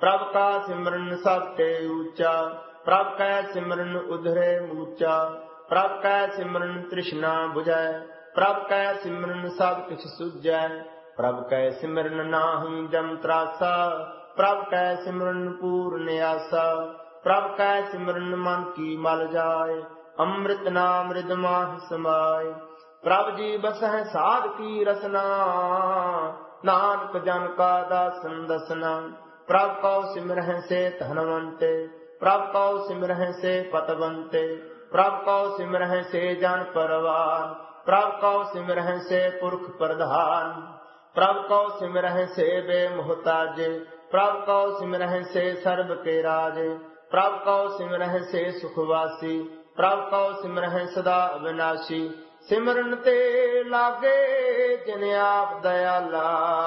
प्रभ का सिमरन सब ते ऊंचा, प्रभ कै सिमरन उधरे मूचा, प्रभ कै सिमरन तृष्णा बुझै, प्रभ कै सिमरन सब किछ सुझै, प्रभ कै सिमरन नाहि जम त्रासा, प्रभ कै सिमरन पूर्ण आसा, प्रभ कै सिमरन मन की मल जाय, अमृत नाम हृद माहि समाय, प्रभ जी बसह साध की रसना, नानक जन का दासन दसना, प्रभ कौ सिमरहि से धनवंते, प्रभ कौ सिमरहि से पतवंते, प्रभ कौ सिमरहि से जन परवान, प्रभ कौ सिमरहि से पुरख प्रधान, प्रभ कौ सिमरहि से बेमुहताजे, प्रभ कौ सिमरहि से सर्ब के राजे, प्रभ कौ सिमरहि से सुखवासी, प्रभ कौ सिमरहि सदा अविनाशी, सिमरन ते लागे जिन आप दयाला,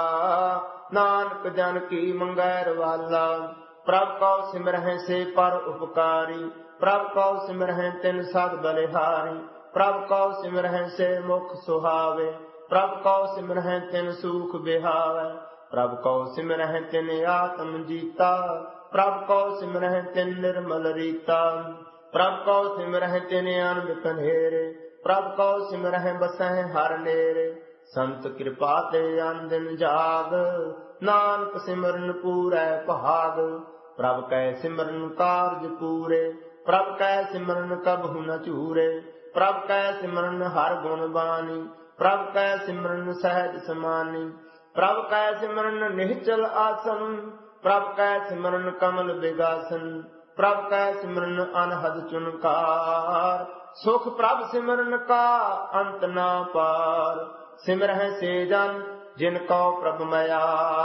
नानक जन की मंगैर वाला, प्रभ कौ सिमरहि से पर उपकारी, प्रभ कौ सिमरहि तिन सद बलिहारी, प्रभ कौ सिमरहि से मुख सुहावे, प्रभ कौ सिमरहि तिन सुख बिहावे, प्रभ कौ सिमरहि तिन आत्म जीता, प्रभ कौ सिमरहि तिन निर्मल रीता, प्रभ कौ सिमरहि तिन अन बिकनेरे, प्रभ कौ सिमरहि बसहि हर नेरे, संत कृपा ते अन दिन जाग, नानक सिमरन पूरै भाग, प्रभ कै सिमरन कारज पूरे, प्रभ कै सिमरन कबहु न चूरे, प्रभ कै सिमरन हर गुण बानी, प्रभ कै सिमरन सहज समानी, प्रभ कै सिमरन निश्चल आसन, प्रभ कै सिमरन कमल बिगासन, प्रभ कै सिमरन अनहद चुनकार, सुख प्रभ सिमरन का अंत ना पार, सिमरहि से जन जिन कौ प्रभ मया,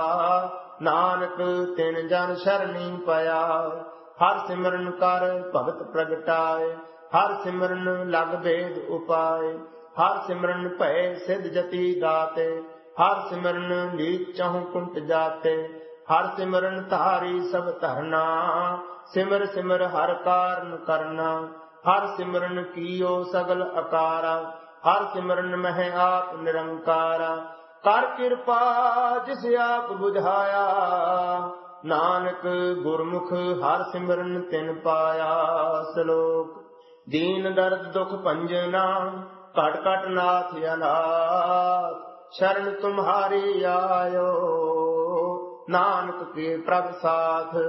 नानक तिन जन शरणी पया, हर सिमरन कर भगत प्रगटाए, हर सिमरन लग भेद उपाय, हर सिमरन भय सिद्ध जति दाते, हर सिमरन नीच चहु कुंट जाते, हर सिमरन धारी सब धरना, सिमर सिमर हर कारण करना, हर सिमरन कीयो सगल अकारा, हर सिमरन मह आप निरंकारा, कर कृपा जिस आप बुझाया, नानक गुरमुख हर सिमरन तिन पाया। श्लोक दीन दर्द दुख भंजना, घट घट नाथ अनाथ, शरण तुम्हारी आयो, नानक के प्रभ साथ।